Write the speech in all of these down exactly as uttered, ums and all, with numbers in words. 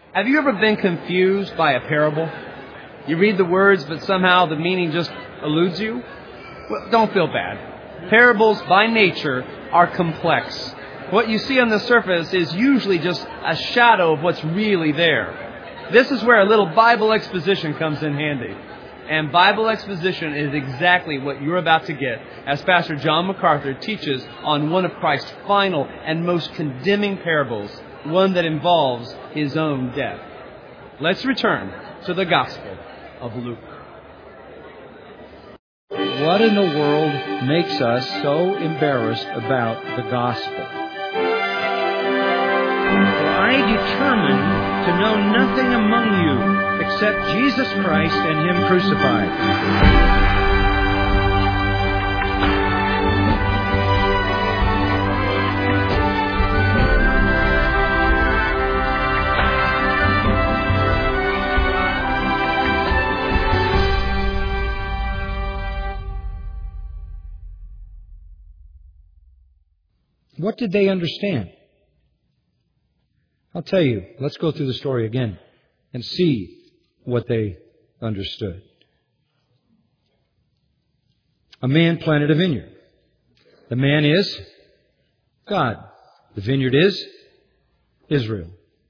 Have you ever been confused by a parable? You read the words, but somehow the meaning just eludes you? Well, don't feel bad. Parables, by nature, are complex. What you see on the surface is usually just a shadow of what's really there. This is where a little Bible exposition comes in handy. And Bible exposition is exactly what you're about to get as Pastor John MacArthur teaches on one of Christ's final and most condemning parables, one that involves His own death. Let's return to the Gospel of Luke. What in the world makes us so embarrassed about the gospel? I determined to know nothing among you except Jesus Christ and Him crucified. What did they understand? I'll tell you. Let's go through the story again and see what they understood. A man planted a vineyard. The man is God. The vineyard is Israel.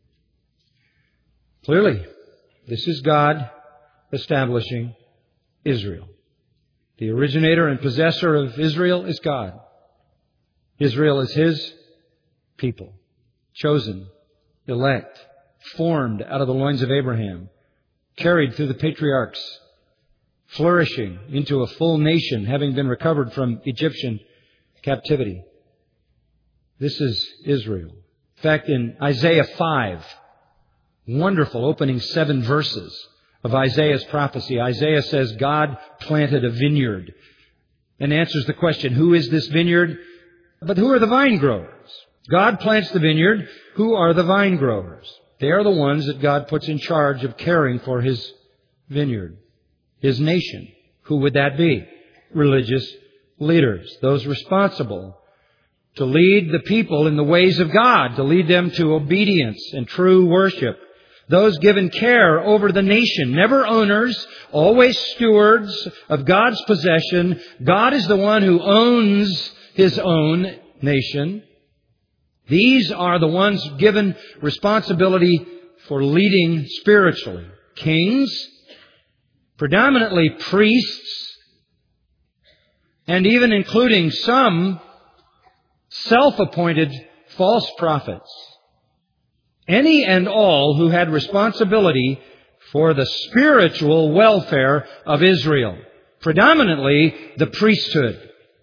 Clearly, this is God establishing Israel. The originator and possessor of Israel is God. Israel is His people, chosen, elect, formed out of the loins of Abraham, carried through the patriarchs, flourishing into a full nation, having been recovered from Egyptian captivity. This is Israel. In fact, in Isaiah five, wonderful opening seven verses of Isaiah's prophecy, Isaiah says God planted a vineyard and answers the question, who is this vineyard? But who are the vine growers? God plants the vineyard. Who are the vine growers? They are the ones that God puts in charge of caring for His vineyard, His nation. Who would that be? Religious leaders. Those responsible to lead the people in the ways of God, to lead them to obedience and true worship. Those given care over the nation, never owners, always stewards of God's possession. God is the one who owns His own nation. These are the ones given responsibility for leading spiritually. Kings, predominantly priests, and even including some self-appointed false prophets. Any and all who had responsibility for the spiritual welfare of Israel. Predominantly the priesthood.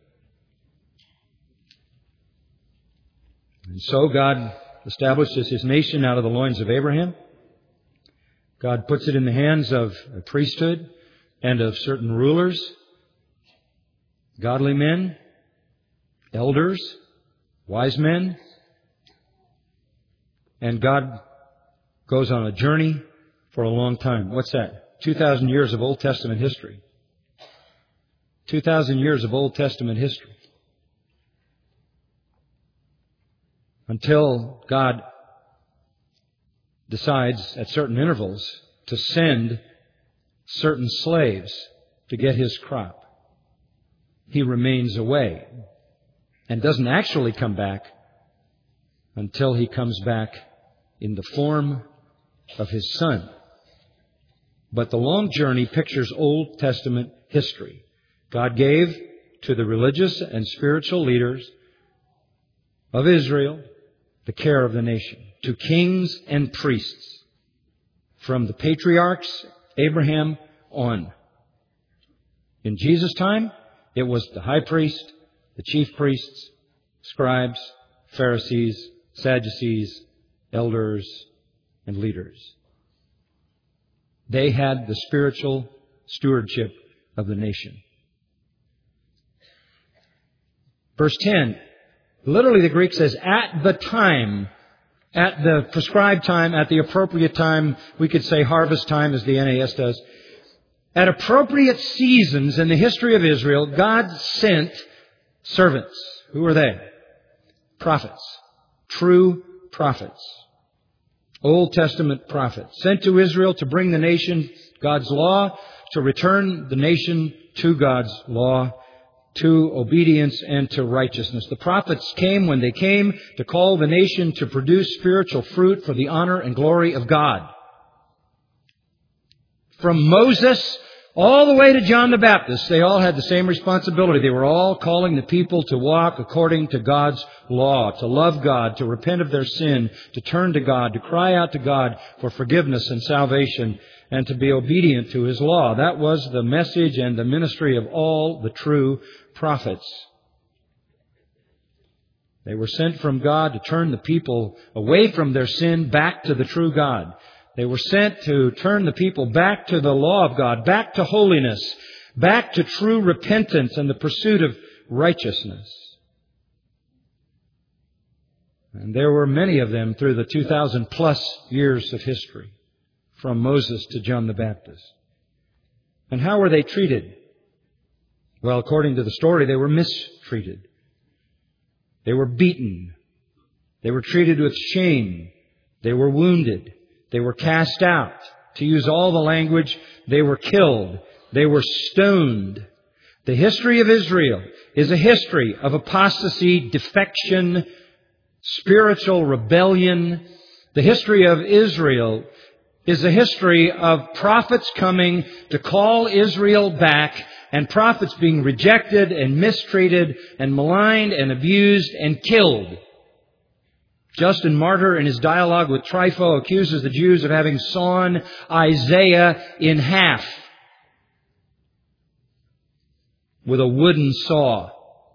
And so God establishes His nation out of the loins of Abraham. God puts it in the hands of a priesthood and of certain rulers, godly men, elders, wise men. And God goes on a journey for a long time. What's that? two thousand years of Old Testament history. two thousand years of Old Testament history. Until God decides at certain intervals to send certain slaves to get His crop. He remains away and doesn't actually come back until He comes back in the form of His Son. But the long journey pictures Old Testament history. God gave to the religious and spiritual leaders of Israel the care of the nation, to kings and priests, from the patriarchs, Abraham, on. In Jesus' time, it was the high priest, the chief priests, scribes, Pharisees, Sadducees, elders, and leaders. They had the spiritual stewardship of the nation. Verse ten. Literally, the Greek says, at the time, at the prescribed time, at the appropriate time. We could say harvest time, as the N A S does. At appropriate seasons in the history of Israel, God sent servants. Who are they? Prophets. True prophets. Old Testament prophet, sent to Israel to bring the nation God's law, to return the nation to God's law, to obedience and to righteousness. The prophets came when they came to call the nation to produce spiritual fruit for the honor and glory of God. From Moses all the way to John the Baptist, they all had the same responsibility. They were all calling the people to walk according to God's law, to love God, to repent of their sin, to turn to God, to cry out to God for forgiveness and salvation, and to be obedient to His law. That was the message and the ministry of all the true prophets. They were sent from God to turn the people away from their sin back to the true God. They were sent to turn the people back to the law of God, back to holiness, back to true repentance and the pursuit of righteousness. And there were many of them through the two thousand plus years of history, from Moses to John the Baptist. And how were they treated? Well, according to the story, they were mistreated. They were beaten. They were treated with shame. They were wounded. They were cast out. To use all the language, they were killed. They were stoned. The history of Israel is a history of apostasy, defection, spiritual rebellion. The history of Israel is a history of prophets coming to call Israel back, and prophets being rejected and mistreated and maligned and abused and killed. Justin Martyr, in his dialogue with Trypho, accuses the Jews of having sawn Isaiah in half with a wooden saw.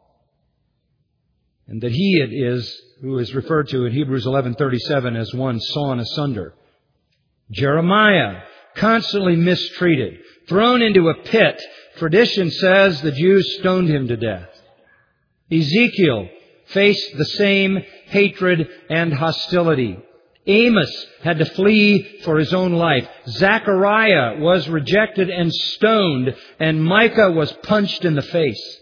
And that he it is who is referred to in Hebrews eleven thirty-seven as one sawn asunder. Jeremiah, constantly mistreated, thrown into a pit. Tradition says the Jews stoned him to death. Ezekiel faced the same hatred and hostility. Amos had to flee for his own life. Zechariah was rejected and stoned, and Micah was punched in the face.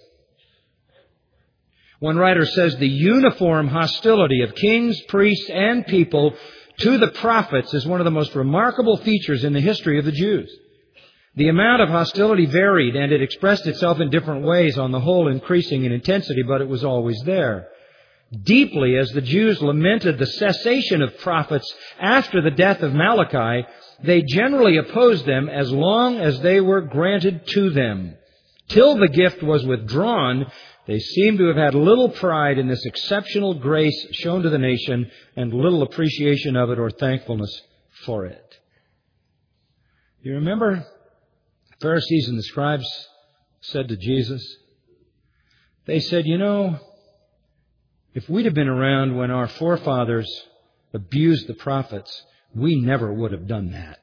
One writer says the uniform hostility of kings, priests, and people to the prophets is one of the most remarkable features in the history of the Jews. The amount of hostility varied, and it expressed itself in different ways, on the whole increasing in intensity, but it was always there. Deeply, as the Jews lamented the cessation of prophets after the death of Malachi, they generally opposed them as long as they were granted to them. Till the gift was withdrawn, they seem to have had little pride in this exceptional grace shown to the nation and little appreciation of it or thankfulness for it. You remember, the Pharisees and the scribes said to Jesus, they said, you know, if we'd have been around when our forefathers abused the prophets, we never would have done that.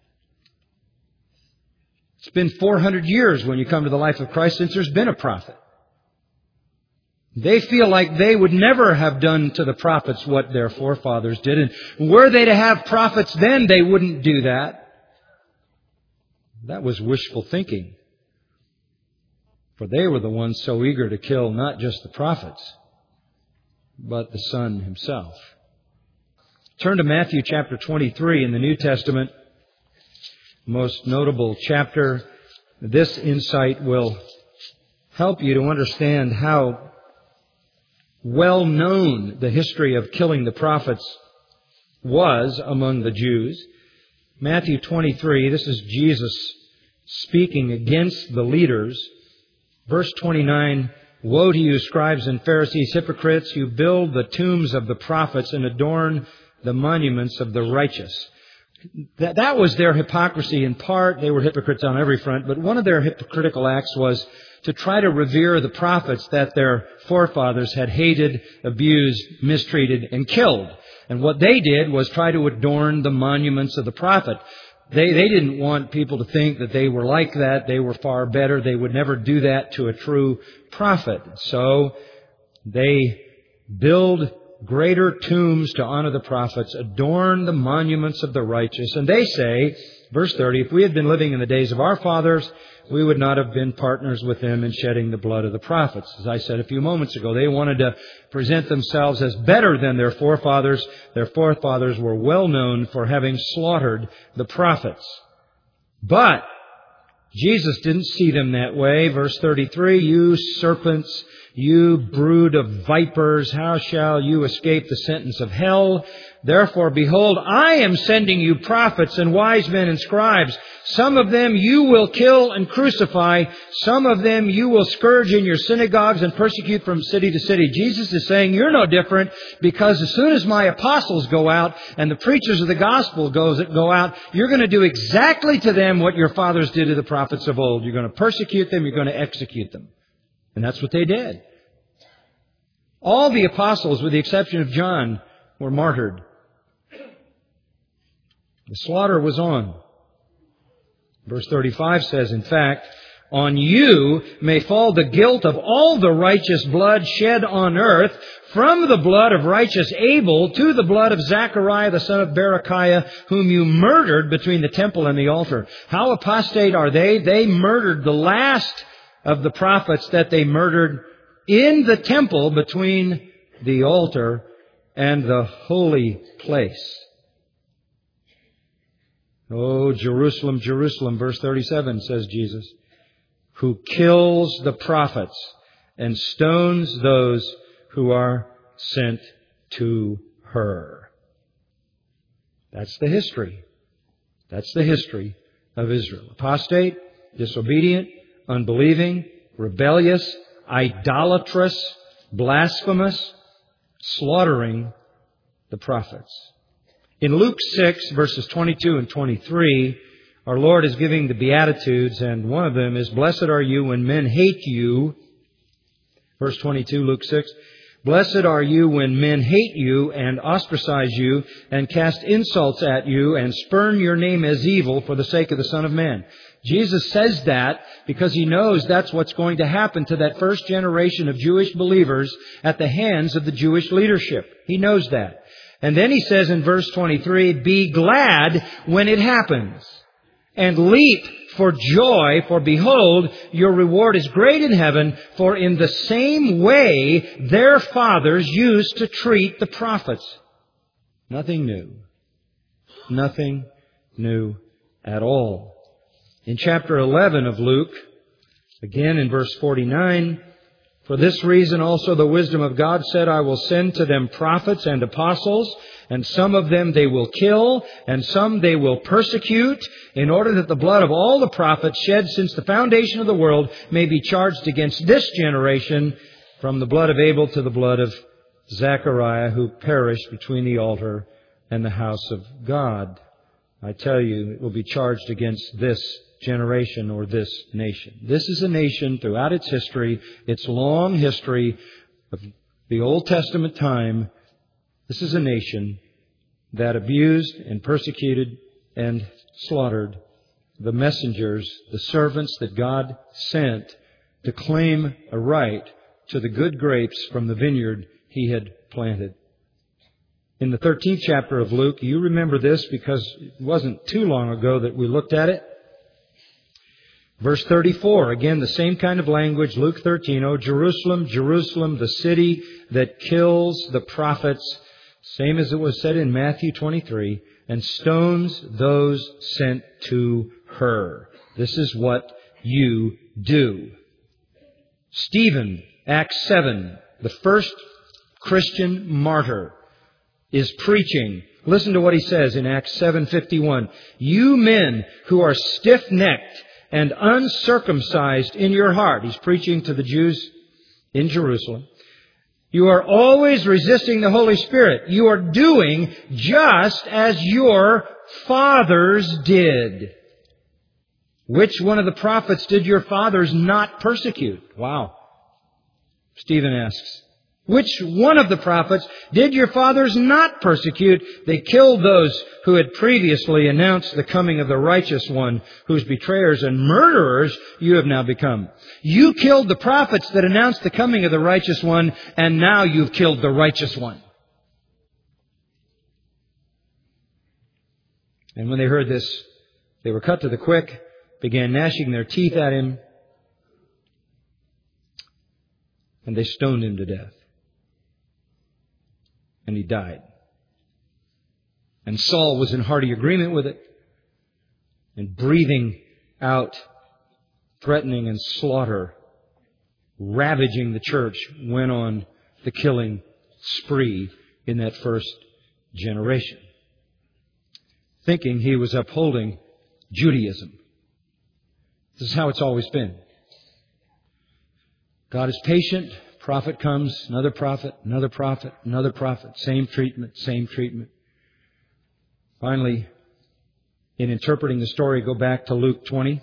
It's been four hundred years when you come to the life of Christ since there's been a prophet. They feel like they would never have done to the prophets what their forefathers did. And were they to have prophets then, they wouldn't do that. That was wishful thinking. For they were the ones so eager to kill not just the prophets, but the Son Himself. Turn to Matthew chapter twenty-three in the New Testament. Most notable chapter. This insight will help you to understand how well known the history of killing the prophets was among the Jews. Matthew twenty-three, this is Jesus speaking against the leaders. Verse twenty-nine, woe to you, scribes and Pharisees, hypocrites, you build the tombs of the prophets and adorn the monuments of the righteous. That, that was their hypocrisy in part. They were hypocrites on every front, but one of their hypocritical acts was to try to revere the prophets that their forefathers had hated, abused, mistreated, and killed. And what they did was try to adorn the monuments of the prophet. They, they didn't want people to think that they were like that. They were far better. They would never do that to a true prophet. So they build greater tombs to honor the prophets, adorn the monuments of the righteous. And they say, verse thirty, if we had been living in the days of our fathers, we would not have been partners with them in shedding the blood of the prophets. As I said a few moments ago, they wanted to present themselves as better than their forefathers. Their forefathers were well known for having slaughtered the prophets. But Jesus didn't see them that way. Verse thirty-three, you serpents, you brood of vipers, how shall you escape the sentence of hell? Therefore, behold, I am sending you prophets and wise men and scribes. Some of them you will kill and crucify. Some of them you will scourge in your synagogues and persecute from city to city. Jesus is saying, you're no different, because as soon as my apostles go out and the preachers of the gospel goes, go out, you're going to do exactly to them what your fathers did to the prophets of old. You're going to persecute them. You're going to execute them. And that's what they did. All the apostles, with the exception of John, were martyred. The slaughter was on. Verse thirty-five says, in fact, on you may fall the guilt of all the righteous blood shed on earth, from the blood of righteous Abel to the blood of Zechariah the son of Berechiah, whom you murdered between the temple and the altar. How apostate are they? They murdered the last of the prophets that they murdered in the temple between the altar and the holy place. Oh, Jerusalem, Jerusalem, verse thirty-seven says Jesus, who kills the prophets and stones those who are sent to her. That's the history. That's the history of Israel. Apostate, disobedient, unbelieving, rebellious, idolatrous, blasphemous, slaughtering the prophets. In Luke six, verses twenty-two and twenty-three, our Lord is giving the Beatitudes, and one of them is, blessed are you when men hate you. Verse twenty-two, Luke six, blessed are you when men hate you and ostracize you and cast insults at you and spurn your name as evil for the sake of the Son of Man. Jesus says that because He knows that's what's going to happen to that first generation of Jewish believers at the hands of the Jewish leadership. He knows that. And then He says in verse twenty-three, be glad when it happens, and leap for joy, for behold, your reward is great in heaven, for in the same way their fathers used to treat the prophets. Nothing new. Nothing new at all. In chapter eleven of Luke, again in verse forty-nine, for this reason also the wisdom of God said, I will send to them prophets and apostles, and some of them they will kill, and some they will persecute, in order that the blood of all the prophets shed since the foundation of the world may be charged against this generation, from the blood of Abel to the blood of Zechariah, who perished between the altar and the house of God. I tell you, it will be charged against this generation or this nation. This is a nation throughout its history, its long history of the Old Testament time. This is a nation that abused and persecuted and slaughtered the messengers, the servants that God sent to claim a right to the good grapes from the vineyard He had planted. In the thirteenth chapter of Luke, you remember this because it wasn't too long ago that we looked at it. Verse thirty-four, again, the same kind of language, Luke thirteen. O Jerusalem, Jerusalem, the city that kills the prophets, same as it was said in Matthew twenty-three, and stones those sent to her. This is what you do. Stephen, Acts seven, the first Christian martyr, is preaching. Listen to what he says in Acts seven fifty-one. You men who are stiff-necked and uncircumcised in your heart. He's preaching to the Jews in Jerusalem. You are always resisting the Holy Spirit. You are doing just as your fathers did. Which one of the prophets did your fathers not persecute? Wow. Stephen asks. Which one of the prophets did your fathers not persecute? They killed those who had previously announced the coming of the righteous one, whose betrayers and murderers you have now become. You killed the prophets that announced the coming of the righteous one, and now you've killed the righteous one. And when they heard this, they were cut to the quick began gnashing their teeth at him, and they stoned him to death. And he died. And Saul was in hearty agreement with it, and breathing out threatening and slaughter, ravaging the church, went on the killing spree in that first generation, thinking he was upholding Judaism. This is how it's always been. God is patient. Prophet comes, another prophet, another prophet, another prophet. Same treatment, same treatment. Finally, in interpreting the story, go back to Luke twenty.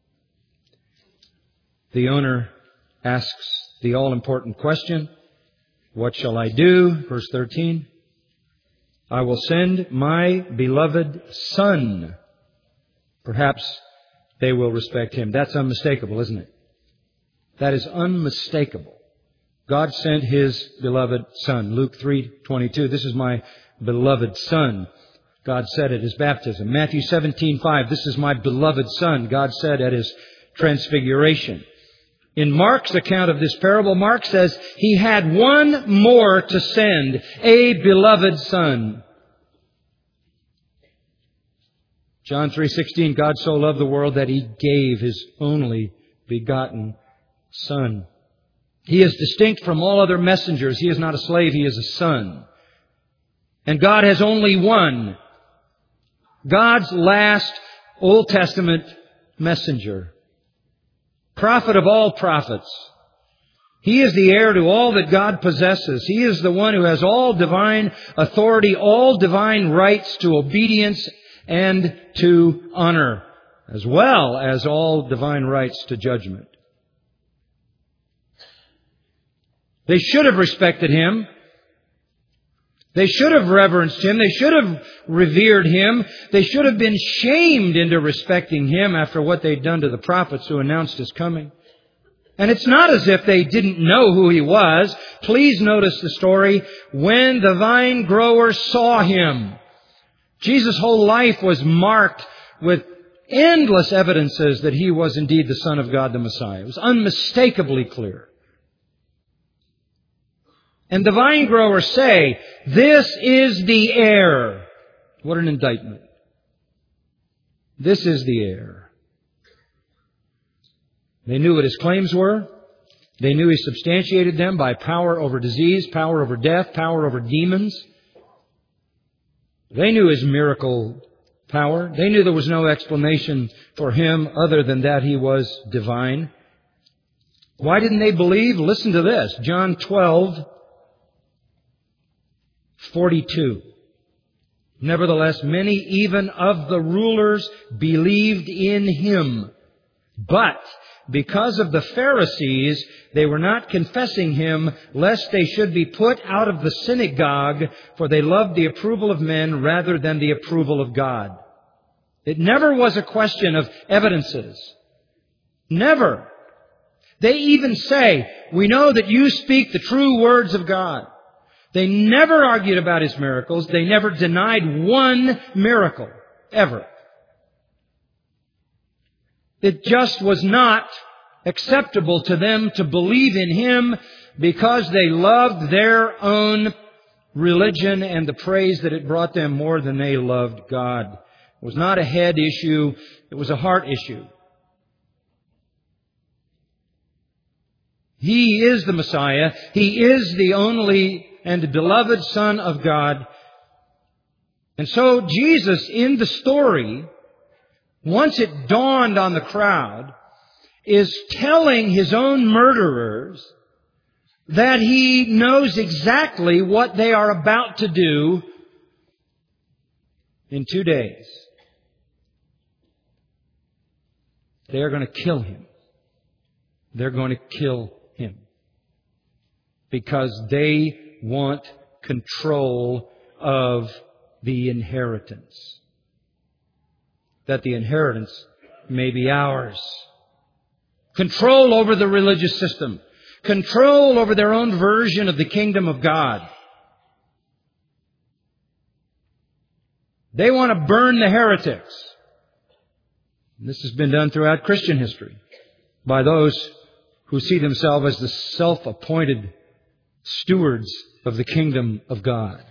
The owner asks the all-important question, what shall I do? Verse thirteen. I will send my beloved son. Perhaps they will respect him. That's unmistakable, isn't it? That is unmistakable. God sent His beloved Son. Luke three twenty-two. This is my beloved Son. God said at His baptism. Matthew seventeen five. This is my beloved Son. God said at His transfiguration. In Mark's account of this parable, Mark says He had one more to send, a beloved Son. John three sixteen. God so loved the world that He gave His only begotten Son. He is distinct from all other messengers. He is not a slave. He is a son. And God has only one. God's last Old Testament messenger. Prophet of all prophets. He is the heir to all that God possesses. He is the one who has all divine authority, all divine rights to obedience and to honor, as well as all divine rights to judgment. They should have respected Him. They should have reverenced Him. They should have revered Him. They should have been shamed into respecting Him after what they'd done to the prophets who announced His coming. And it's not as if they didn't know who He was. Please notice the story. When the vine growers saw Him, Jesus' whole life was marked with endless evidences that He was indeed the Son of God, the Messiah. It was unmistakably clear. And the vine growers say, this is the heir. What an indictment. This is the heir. They knew what His claims were. They knew He substantiated them by power over disease, power over death, power over demons. They knew His miracle power. They knew there was no explanation for Him other than that He was divine. Why didn't they believe? Listen to this. John twelve forty-two. Nevertheless, many even of the rulers believed in Him. But because of the Pharisees, they were not confessing Him, lest they should be put out of the synagogue, for they loved the approval of men rather than the approval of God. It never was a question of evidences. Never. They even say, we know that you speak the true words of God. They never argued about His miracles. They never denied one miracle, ever. It just was not acceptable to them to believe in Him because they loved their own religion and the praise that it brought them more than they loved God. It was not a head issue. It was a heart issue. He is the Messiah. He is the only and beloved Son of God. And so Jesus, in the story, once it dawned on the crowd, is telling His own murderers that He knows exactly what they are about to do in two days. They are going to kill Him. They're going to kill Him. Because they want control of the inheritance. That the inheritance may be ours. Control over the religious system. Control over their own version of the kingdom of God. They want to burn the heretics. This has been done throughout Christian history by those who see themselves as the self-appointed stewards of the kingdom of God.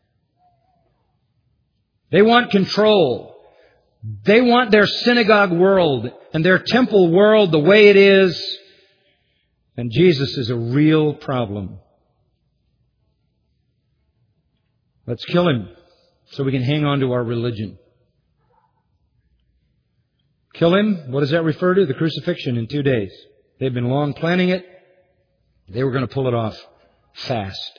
They want control. They want their synagogue world and their temple world the way it is. And Jesus is a real problem. Let's kill Him so we can hang on to our religion. Kill Him, what does that refer to? The crucifixion in two days. They've been long planning it. They were going to pull it off fast.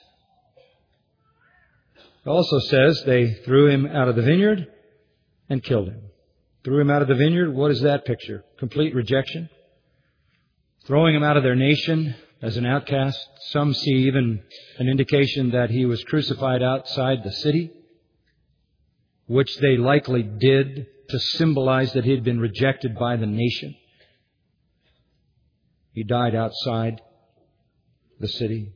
It also says they threw Him out of the vineyard and killed Him. Threw Him out of the vineyard, what is that picture? Complete rejection. Throwing Him out of their nation as an outcast. Some see even an indication that He was crucified outside the city, which they likely did to symbolize that He had been rejected by the nation. He died outside the city.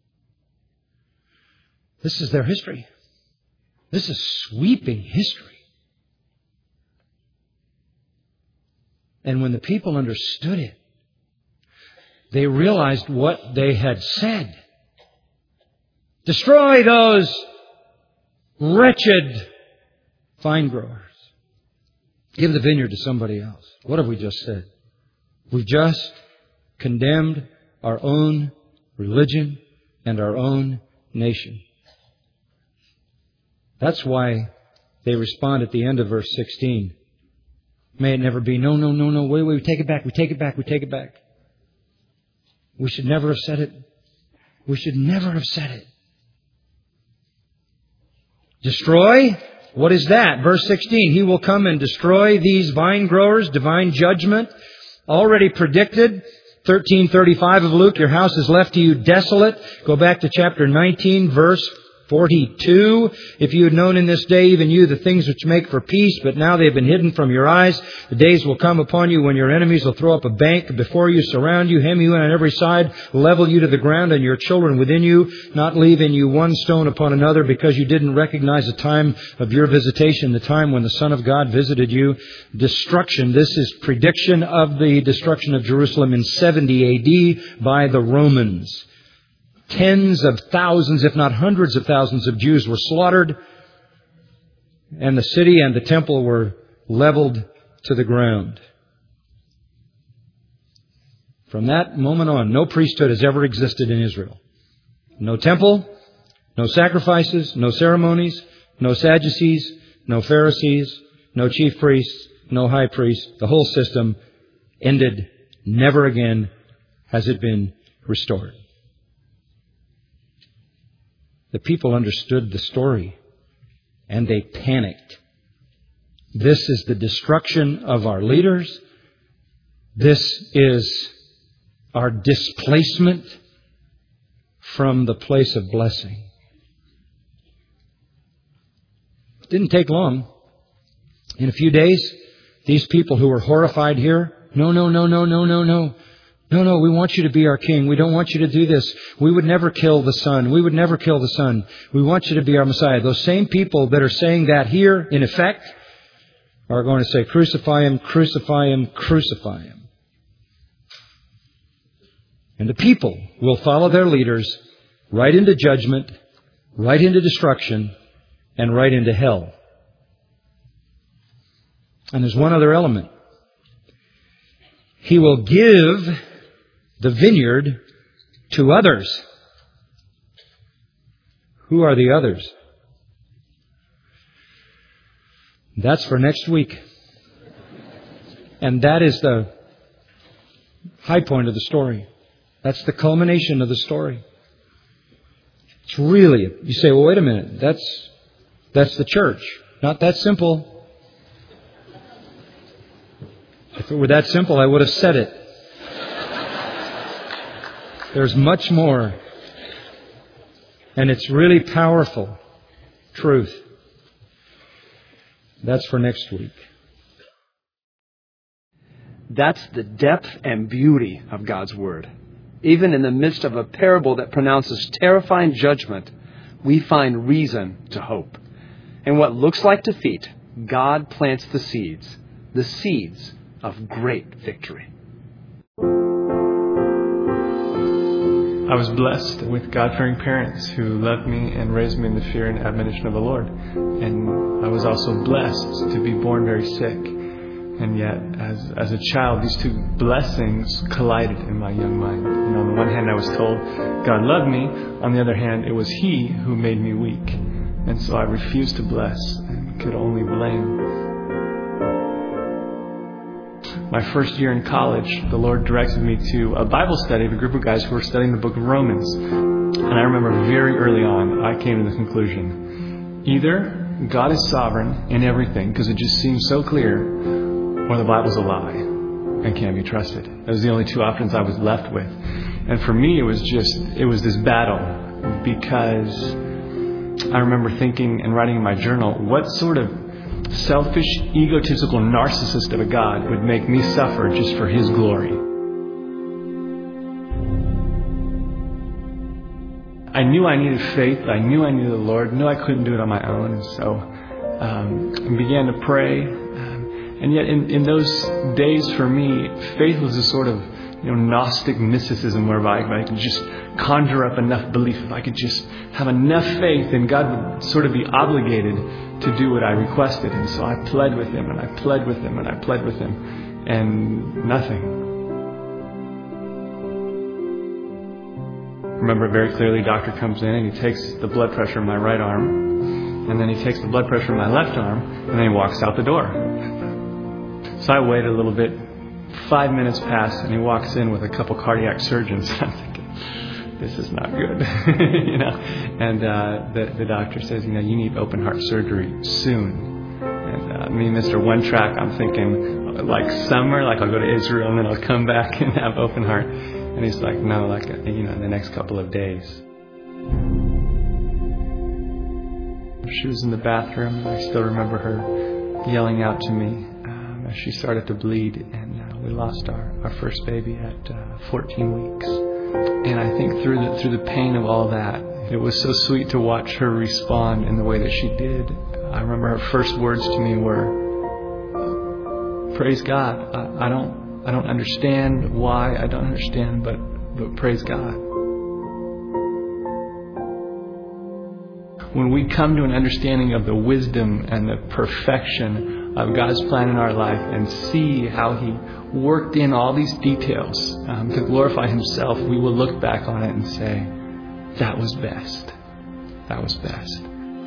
This is their history. This is sweeping history. And when the people understood it, they realized what they had said. Destroy those wretched vine growers. Give the vineyard to somebody else. What have we just said? We've just condemned our own religion and our own nation. That's why they respond at the end of verse sixteen. May it never be. No, no, no, no. Wait, wait. We take it back. We take it back. We take it back. We should never have said it. We should never have said it. Destroy? What is that? Verse sixteen. He will come and destroy these vine growers. Divine judgment. Already predicted. thirteen thirty-five of Luke. Your house is left to you desolate. Go back to chapter nineteen, verse forty-two. If you had known in this day, even you, the things which make for peace, but now they have been hidden from your eyes. The days will come upon you when your enemies will throw up a bank before you, surround you, hem you in on every side, level you to the ground, and your children within you, not leave in you one stone upon another, because you didn't recognize the time of your visitation, the time when the Son of God visited you. Destruction. This is prediction of the destruction of Jerusalem in seventy A D by the Romans. Tens of thousands, if not hundreds of thousands of Jews were slaughtered, and the city and the temple were leveled to the ground. From that moment on, no priesthood has ever existed in Israel. No temple, no sacrifices, no ceremonies, no Sadducees, no Pharisees, no chief priests, no high priest. The whole system ended. Never again has it been restored. The people understood the story, and they panicked. This is the destruction of our leaders. This is our displacement from the place of blessing. It didn't take long. In a few days, these people who were horrified here, no, no, no, no, no, no, no. No, no, we want you to be our king. We don't want you to do this. We would never kill the Son. We would never kill the Son. We want you to be our Messiah. Those same people that are saying that here, in effect, are going to say, crucify Him, crucify Him, crucify Him. And the people will follow their leaders right into judgment, right into destruction, and right into hell. And there's one other element. He will give the vineyard to others. Who are the others? That's for next week. And that is the high point of the story. That's the culmination of the story. It's really, you say, well, wait a minute. That's, that's the church. Not that simple. If it were that simple, I would have said it. There's much more. And it's really powerful truth. That's for next week. That's the depth and beauty of God's Word. Even in the midst of a parable that pronounces terrifying judgment, we find reason to hope. In what looks like defeat, God plants the seeds. The seeds of great victory. I was blessed with God-fearing parents who loved me and raised me in the fear and admonition of the Lord. And I was also blessed to be born very sick. And yet, as as a child, these two blessings collided in my young mind. And on the one hand, I was told God loved me. On the other hand, it was He who made me weak. And so I refused to bless and could only blame. My first year in college, the Lord directed me to a Bible study of a group of guys who were studying the book of Romans. And I remember very early on, I came to the conclusion, either God is sovereign in everything, because it just seems so clear, or the Bible's a lie and can't be trusted. Those are the only two options I was left with. And for me, it was just, it was this battle, because I remember thinking and writing in my journal, what sort of selfish, egotistical narcissist of a God would make me suffer just for His glory? I knew I needed faith. I knew I needed the Lord. I knew I couldn't do it on my own. And so um, I began to pray. Um, and yet in, in those days for me, faith was a sort of you know, Gnostic mysticism whereby I could just conjure up enough belief. If I could just have enough faith, then God would sort of be obligated to do what I requested. And so I pled with Him, and I pled with Him, and I pled with Him, and nothing. I remember very clearly, doctor comes in and he takes the blood pressure in my right arm, and then he takes the blood pressure in my left arm, and then he walks out the door. So I waited a little bit. Five minutes pass, and he walks in with a couple cardiac surgeons. I'm thinking, this is not good, you know. And uh, the the doctor says, you know, you need open heart surgery soon. And uh, me, Mister One Track, I'm thinking like summer, like I'll go to Israel and then I'll come back and have open heart. And he's like, no, like you know, in the next couple of days. She was in the bathroom. I still remember her yelling out to me um, as she started to bleed, and uh, we lost our, our first baby at uh, fourteen weeks. And I think through the through the pain of all that, it was so sweet to watch her respond in the way that she did. I remember her first words to me were, "Praise God. I, I don't I don't understand why. I don't understand, but but praise God." When we come to an understanding of the wisdom and the perfection of God's plan in our life and see how He worked in all these details um, to glorify Himself, we will look back on it and say, that was best. That was best.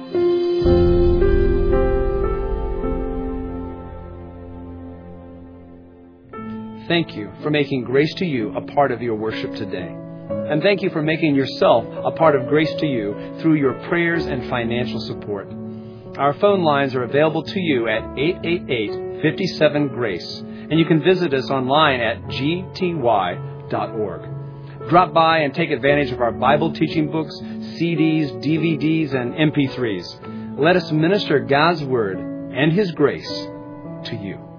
Thank you for making Grace to You a part of your worship today. And thank you for making yourself a part of Grace to You through your prayers and financial support. Our phone lines are available to you at eight eight eight, five seven, GRACE, and you can visit us online at g t y dot org. Drop by and take advantage of our Bible teaching books, C Ds, D V Ds, and M P threes. Let us minister God's Word and His grace to you.